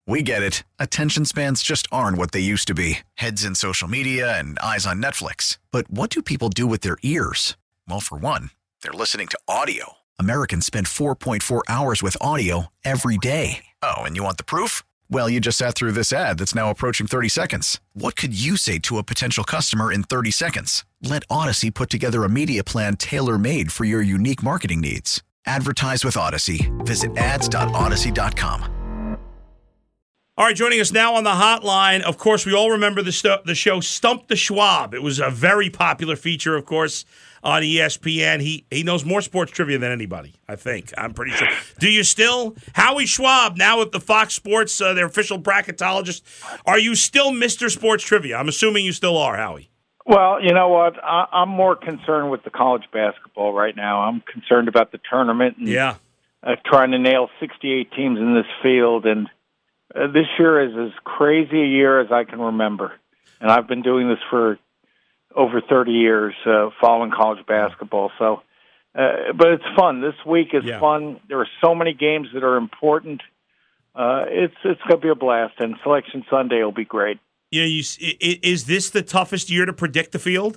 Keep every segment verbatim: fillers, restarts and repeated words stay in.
We get it. Attention spans just aren't what they used to be. Heads in social media and eyes on Netflix. But what do people do with their ears? Well, for one, they're listening to audio. Americans spend four point four hours with audio every day. Oh, and you want the proof? Well, you just sat through this ad that's now approaching thirty seconds. What could you say to a potential customer in thirty seconds? Let Odyssey put together a media plan tailor-made for your unique marketing needs. Advertise with Odyssey. Visit ads dot odyssey dot com. All right, joining us now on the hotline, of course, we all remember the, st- the show Stump the Schwab. It was a very popular feature, of course, on E S P N. He he knows more sports trivia than anybody, I think. I'm pretty sure. Do you still? Howie Schwab, now with the Fox Sports, uh, their official bracketologist. Are you still Mister Sports Trivia? I'm assuming you still are, Howie. Well, you know what? I, I'm more concerned with the college basketball right now. I'm concerned about the tournament and yeah. uh, trying to nail sixty-eight teams in this field. And uh, this year is as crazy a year as I can remember. And I've been doing this for over thirty years, uh, following college basketball. So, uh, but it's fun. This week is yeah. fun. There are so many games that are important. Uh, it's it's going to be a blast, and Selection Sunday will be great. You know, you, is this the toughest year to predict the field?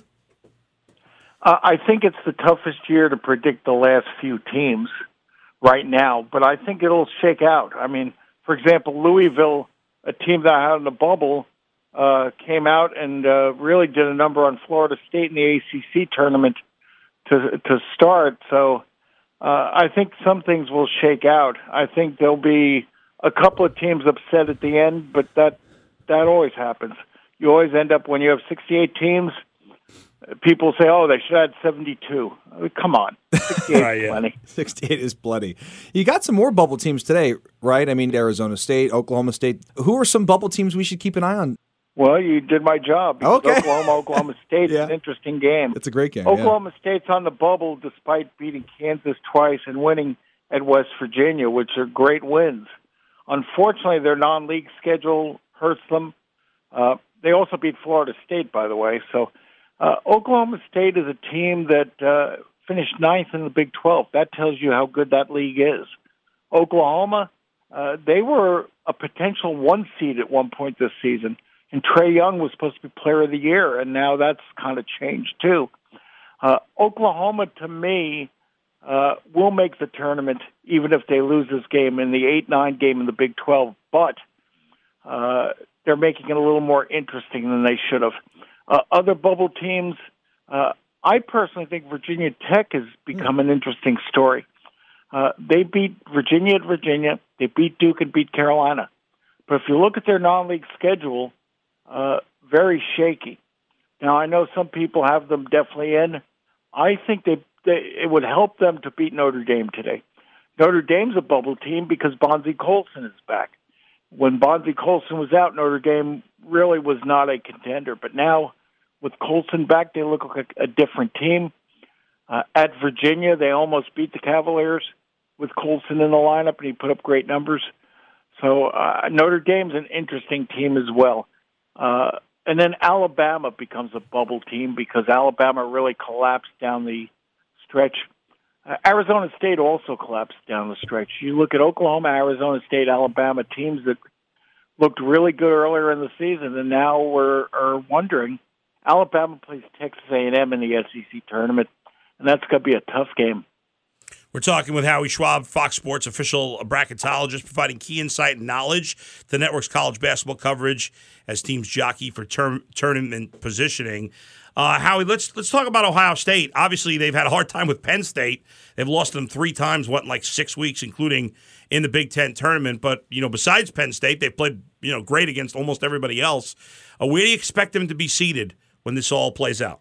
Uh, I think it's the toughest year to predict the last few teams right now, but I think it'll shake out. I mean, for example, Louisville, a team that I had in the bubble, uh, came out and uh, really did a number on Florida State in the A C C tournament to to start. So uh, I think some things will shake out. I think there'll be a couple of teams upset at the end, but that that always happens. You always end up, when you have sixty-eight teams, people say, oh, they should have had seventy-two. I mean, come on. sixty-eight right, is yeah. plenty. sixty-eight is plenty. You got some more bubble teams today, right? I mean, Arizona State, Oklahoma State. Who are some bubble teams we should keep an eye on? Well, you did my job. Okay. Oklahoma, Oklahoma State's yeah. an interesting game. It's a great game. Oklahoma yeah. State's on the bubble despite beating Kansas twice and winning at West Virginia, which are great wins. Unfortunately, their non-league schedule hurts them. Uh, they also beat Florida State, by the way. So uh, Oklahoma State is a team that uh, finished ninth in the Big twelve. That tells you how good that league is. Oklahoma, uh, they were a potential one seed at one point this season, and Trae Young was supposed to be Player of the Year, and now that's kind of changed too. Uh, Oklahoma, to me, uh, will make the tournament, even if they lose this game in the eight nine game in the Big twelve, but uh, they're making it a little more interesting than they should have. Uh, other bubble teams, uh, I personally think Virginia Tech has become an interesting story. Uh, they beat Virginia at Virginia. They beat Duke and beat Carolina. But if you look at their non-league schedule, uh, very shaky. Now, I know some people have them definitely in. I think they, they it would help them to beat Notre Dame today. Notre Dame's a bubble team because Bonzie Colson is back. When Bonzie Colson was out, Notre Dame really was not a contender. But now, with Colson back, they look like a, a different team. Uh, at Virginia, they almost beat the Cavaliers with Colson in the lineup, and he put up great numbers. So uh, Notre Dame's an interesting team as well. Uh, and then Alabama becomes a bubble team because Alabama really collapsed down the stretch. Uh, Arizona State also collapsed down the stretch. You look at Oklahoma, Arizona State, Alabama, teams that looked really good earlier in the season, and now we're are wondering. Alabama plays Texas A and M in the S E C tournament, and that's going to be a tough game. We're talking with Howie Schwab, Fox Sports official bracketologist, providing key insight and knowledge to the network's college basketball coverage as teams jockey for term, tournament positioning. Uh, Howie, let's let's talk about Ohio State. Obviously, they've had a hard time with Penn State. They've lost them three times, what, in like six weeks, including in the Big Ten tournament. But, you know, besides Penn State, they've played, you know, great against almost everybody else. Uh, where do you expect them to be seated when this all plays out?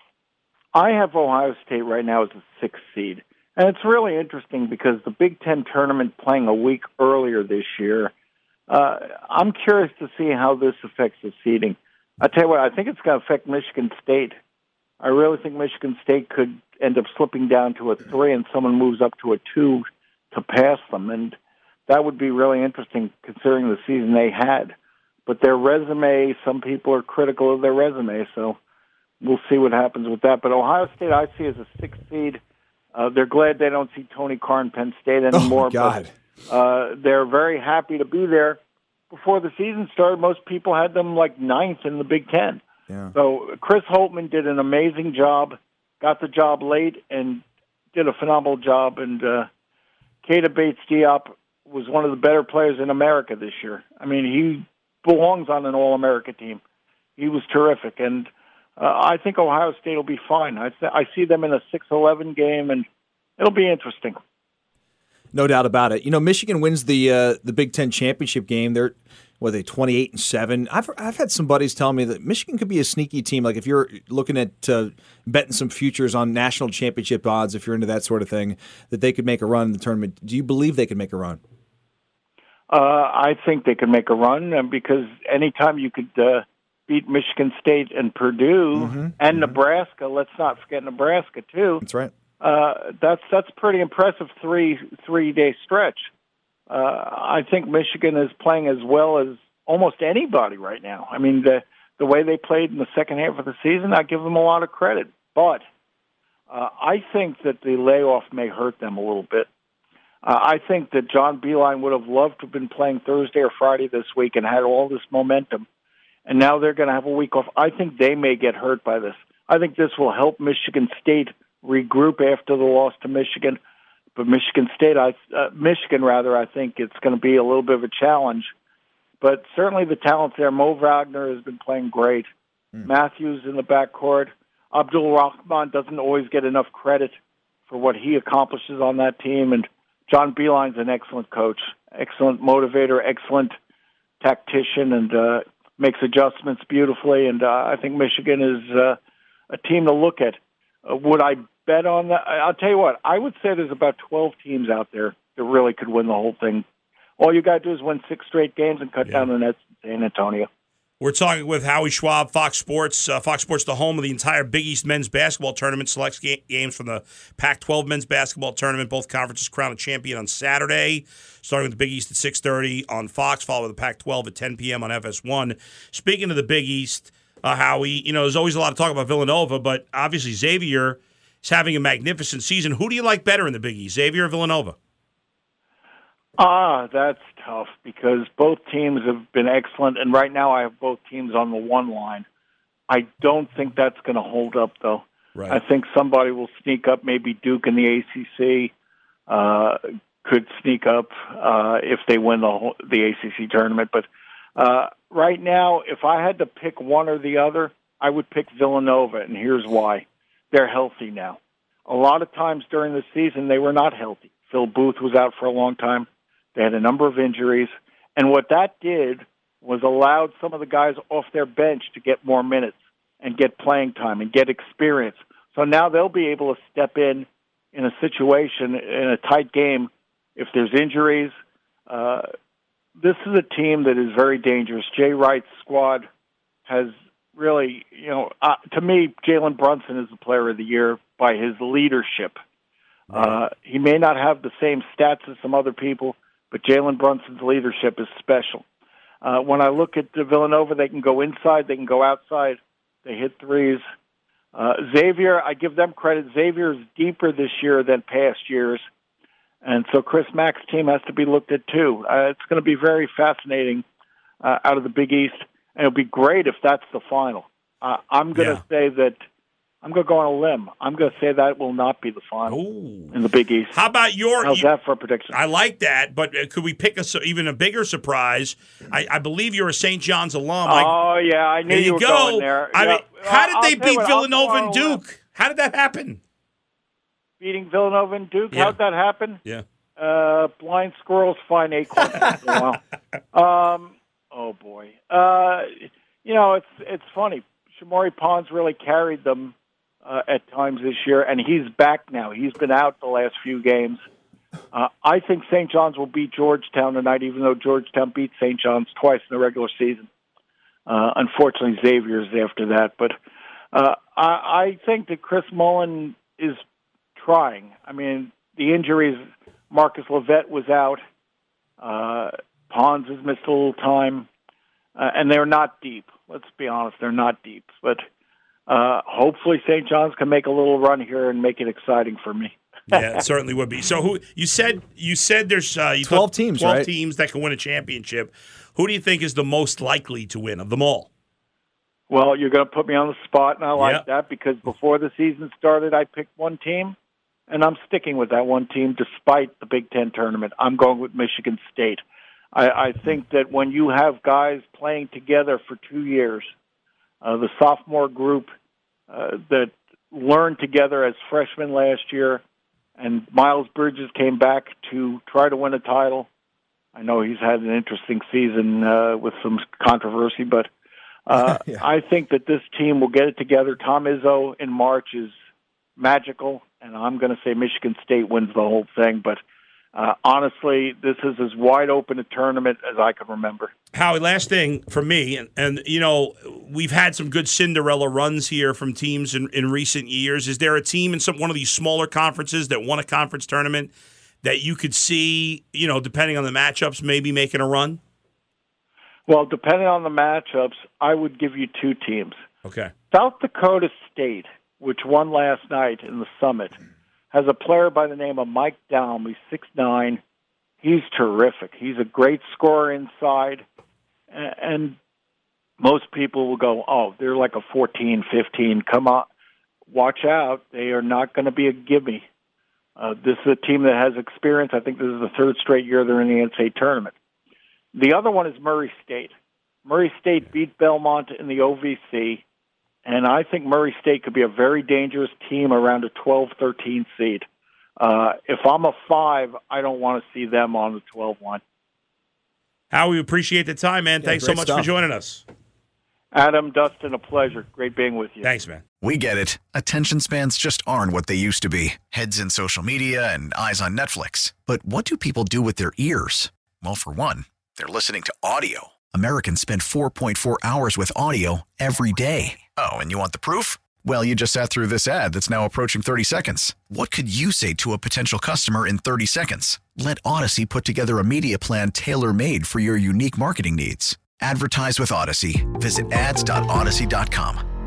I have Ohio State right now as a sixth seed. And it's really interesting because the Big Ten tournament playing a week earlier this year, uh, I'm curious to see how this affects the seeding. I tell you what, I think it's going to affect Michigan State. I really think Michigan State could end up slipping down to a three and someone moves up to a two to pass them. And that would be really interesting considering the season they had. But their resume, some people are critical of their resume, so we'll see what happens with that. But Ohio State I see as a sixth seed. Uh, they're glad they don't see Tony Carr in Penn State anymore. Oh, God. But uh, they're very happy to be there. before the season started, most people had them like ninth in the Big Ten. Yeah. So Chris Holtmann did an amazing job, got the job late, and did a phenomenal job. And uh, Keita Bates-Diop was one of the better players in America this year. I mean, he belongs on an All-America team. He was terrific. And uh, I think Ohio State will be fine. I, th- I see them in a six eleven game, and it'll be interesting. No doubt about it. You know, Michigan wins the uh, the Big Ten championship game. They're what are they twenty-eight and seven. I've I've had some buddies tell me that Michigan could be a sneaky team. Like if you're looking at uh, betting some futures on national championship odds, if you're into that sort of thing, that they could make a run in the tournament. Do you believe they could make a run? Uh, I think they could make a run uh, because anytime you could uh, beat Michigan State and Purdue Mm-hmm, and mm-hmm. Nebraska, let's not forget Nebraska too. That's right. Uh, that's that's pretty impressive three three day stretch. Uh, I think Michigan is playing as well as almost anybody right now. I mean, the the way they played in the second half of the season, I give them a lot of credit. But uh, I think that the layoff may hurt them a little bit. Uh, I think that John Beilein would have loved to have been playing Thursday or Friday this week and had all this momentum, and now they're going to have a week off. I think they may get hurt by this. I think this will help Michigan State regroup after the loss to Michigan. But Michigan State, I, uh, Michigan rather, I think it's going to be a little bit of a challenge. But certainly the talent there. Mo Wagner has been playing great. Mm. Matthews in the backcourt. Abdul Rahman doesn't always get enough credit for what he accomplishes on that team. And John Beilein's an excellent coach, excellent motivator, excellent tactician, and uh, makes adjustments beautifully. And uh, I think Michigan is uh, a team to look at. Uh, would I bet on that? I'll tell you what, I would say there's about twelve teams out there that really could win the whole thing. All you got to do is win six straight games and cut yeah. down the nets in San Antonio. We're talking with Howie Schwab, Fox Sports. Uh, Fox Sports, the home of the entire Big East men's basketball tournament, selects ga- games from the Pac twelve men's basketball tournament. Both conferences crown a champion on Saturday, starting with the Big East at six thirty on Fox, followed by the Pac twelve at ten p.m. on F S one. Speaking of the Big East, uh, Howie, you know, there's always a lot of talk about Villanova, but obviously Xavier is having a magnificent season. Who do you like better in the Big East, Xavier or Villanova? Ah, that's tough because both teams have been excellent, and right now I have both teams on the one line. I don't think that's going to hold up, though. Right. I think somebody will sneak up. Maybe Duke in the A C C uh, could sneak up uh, if they win the whole, the A C C tournament. But uh, right now, if I had to pick one or the other, I would pick Villanova, and here's why. They're healthy now. A lot of times during the season, they were not healthy. Phil Booth was out for a long time. They had a number of injuries. And what that did was allowed some of the guys off their bench to get more minutes and get playing time and get experience. So now they'll be able to step in in a situation, in a tight game, if there's injuries. Uh, this is a team that is very dangerous. Jay Wright's squad has really, you know, uh, to me, Jalen Brunson is the player of the year by his leadership. Uh, he may not have the same stats as some other people, but Jalen Brunson's leadership is special. Uh, when I look at the Villanova, they can go inside, they can go outside, they hit threes. Uh, Xavier, I give them credit. Xavier is deeper this year than past years, and so Chris Mack's team has to be looked at too. Uh, it's going to be very fascinating uh, out of the Big East, and it'll be great if that's the final. Uh, I'm going to yeah. say that I'm going to go on a limb. I'm going to say that will not be the final Ooh. in the Big East. How about your? How's that for a prediction? I like that, but could we pick a even a bigger surprise? I, I believe you're a Saint John's alum. I, oh yeah, I knew there you, you were go. going there. I yeah. mean, how did I'll they tell you beat what, Villanova I'll and go on a limb. Duke? How did that happen? Beating Villanova and Duke. Yeah. How'd that happen? Yeah. Uh, blind squirrels find acorns. Well, um, oh boy. Uh, you know, it's it's funny. Shamori Pons really carried them uh, at times this year, and he's back now. He's been out the last few games. Uh, I think Saint John's will beat Georgetown tonight, even though Georgetown beat Saint John's twice in the regular season. Uh, unfortunately, Xavier's after that. But uh, I, I think that Chris Mullen is trying. I mean, the injuries, Marcus Levette was out. Uh, Pons has missed a little time. Uh, and they're not deep. Let's be honest, they're not deep. But uh, hopefully Saint John's can make a little run here and make it exciting for me. Yeah, it certainly would be. So, who you said you said there's uh, you twelve teams, twelve right? teams that can win a championship. Who do you think is the most likely to win of them all? Well, you're going to put me on the spot, and I like Yep. that because before the season started, I picked one team, and I'm sticking with that one team despite the Big Ten tournament. I'm going with Michigan State. I, I think that when you have guys playing together for two years, uh, the sophomore group uh, that learned together as freshmen last year, and Miles Bridges came back to try to win a title. I know he's had an interesting season uh, with some controversy, but uh, Yeah. I think that this team will get it together. Tom Izzo in March is magical, and I'm going to say Michigan State wins the whole thing. But uh, honestly, this is as wide open a tournament as I can remember. Howie, last thing for me, and, and you know, we've had some good Cinderella runs here from teams in, in recent years. Is there a team in some one of these smaller conferences that won a conference tournament that you could see, you know, depending on the matchups, maybe making a run? Well, depending on the matchups, I would give you two teams. Okay. South Dakota State, which won last night in the Summit, has a player by the name of Mike Daum. He's six nine. He's terrific. He's a great scorer inside. And most people will go, oh, they're like a fourteen, fifteen. Come on. Watch out. They are not going to be a gimme. Uh, this is a team that has experience. I think this is the third straight year they're in the N C double A tournament. The other one is Murray State. Murray State beat Belmont in the O V C, and I think Murray State could be a very dangerous team around a twelve, thirteen seed. Uh, if I'm a five, I don't want to see them on the twelve line. Howie, we appreciate the time, man. Yeah, Thanks so great much stuff. for joining us. Adam, Dustin, a pleasure. Great being with you. Thanks, man. We get it. Attention spans just aren't what they used to be. Heads in social media and eyes on Netflix. But what do people do with their ears? Well, for one, they're listening to audio. Americans spend four point four hours with audio every day. Oh, and you want the proof? Well, you just sat through this ad that's now approaching thirty seconds. What could you say to a potential customer in thirty seconds? Let Odyssey put together a media plan tailor-made for your unique marketing needs. Advertise with Odyssey. Visit ads dot odyssey dot com.